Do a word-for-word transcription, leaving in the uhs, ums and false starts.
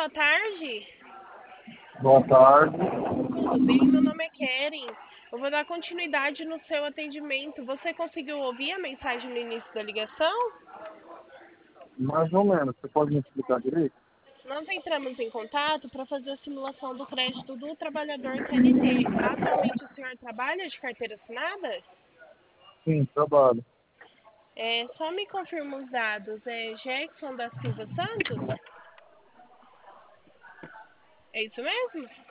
boa tarde. Boa tarde. Tudo bem? Meu nome é Keren. Eu vou dar continuidade no seu atendimento. Você conseguiu ouvir a mensagem no início da ligação? Mais ou menos. Você pode me explicar direito? Nós entramos em contato para fazer a simulação do crédito do trabalhador C L T. Atualmente o senhor trabalha de carteira assinada? Sim, trabalho. É, só me confirma os dados. É Jackson da Silva Santos? É isso mesmo?